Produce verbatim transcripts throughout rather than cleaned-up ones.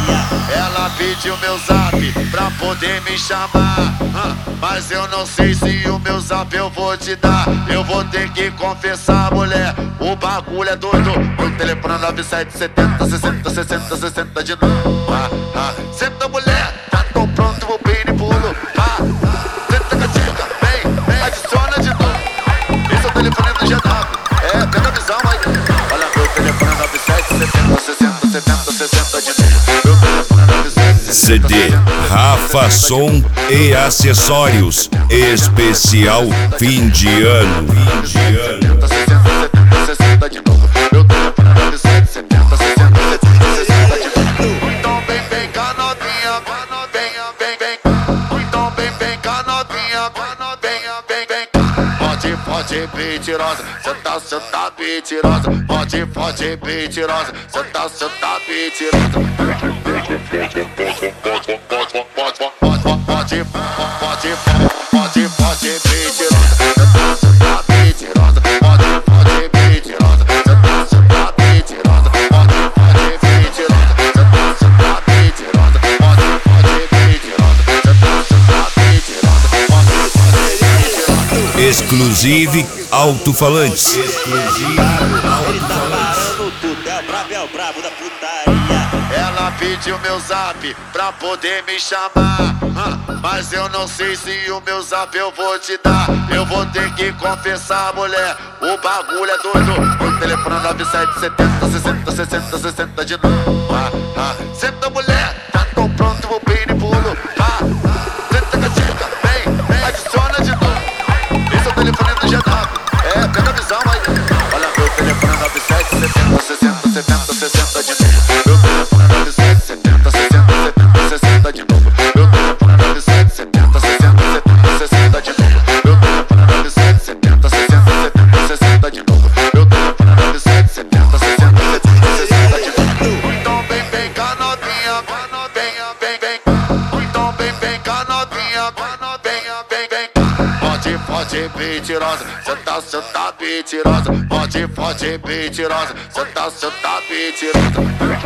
Ela pediu meu zap pra poder me chamar, mas eu não sei se o meu zap eu vou te dar. Eu vou ter que confessar, mulher, o bagulho é doido. Meu telefone é nove sete setenta, sessenta, sessenta, sessenta de novo. ah, ah. Senta, mulher, tá tão pronto, vou bem e pulo. ah, Senta, catica, vem, vem, adiciona de novo. Esse é o telefone do G W, é, pega a visão aí. Olha, meu telefone é nove sete setenta, sessenta, setenta, sessenta de novo. Meu telefone é nove sete setenta. C D Rafa Som e Acessórios especial fim de ano. Então vem, vem cá novinha, venha, vem, vem. Então vem, vem cá novinha, venha, vem, vem. Pode, pode, mentirosa, cê tá, cê tá mentirosa. Pode, pode, mentirosa, cê tá, cê tá mentirosa. Pode, pode, pode, pode, pode, pode, mentirosa, cê tá, cê tá mentirosa. Pode, pode, mentirosa, cê tá, cê tá mentirosa. Pode, pode, mentirosa, cê tá, cê tá mentirosa. Pode, pode, mentirosa, cê tá, cê tá mentirosa. Pode, pode, mentirosa. Exclusive Alto-Falantes. Ele tá parando tudo, é o brabo, é o brabo da putaria. Ela pediu meu zap pra poder me chamar, mas eu não sei se o meu zap eu vou te dar. Eu vou ter que confessar, mulher, o bagulho é doido. Meu telefone é nove sete setenta, sessenta, sessenta, sessenta de novo. ah, ah. Senta, mulher, tá tão pronto, vou bem e pulo. ah, Senta, catica, vem, vem, adiciona de novo. Esse é o telefone do G W, é, pega a visão aí. Olha, meu telefone é nove sete setenta, sessenta, setenta, sessenta de novo. Meu telefone é nove sete setenta, sessenta, setenta, sessenta de novo. Meu telefone é nove sete setenta, sessenta, setenta, sessenta de novo. Meu telefone é nove sete setenta, sessenta, setenta, sessenta de novo. Meu telefone é nove sete setenta, sessenta, setenta, sessenta de novo. Então vem, vem cá novinha, venha, vem, vem. Então vem, vem cá novinha, venha, vem, vem. Pode, pode, mentirosa, cê tá, cê tá mentirosa. Pode, pode, mentirosa, cê tá, cê tá mentirosa.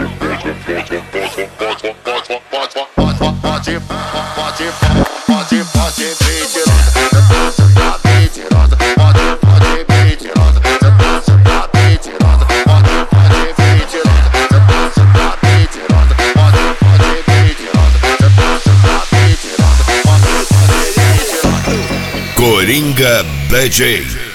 Pode, pode, pode, pode, pode, pode, pode, mentirosa, cê tá, cê tá mentirosa. Pode, pode, mentirosa, cê tá, cê tá mentirosa. Pode, pode, mentirosa, cê tá, cê tá mentirosa. Pode, pode, mentirosa, cê tá, cê tá mentirosa. Pode, pode, mentirosa. Coringa D J.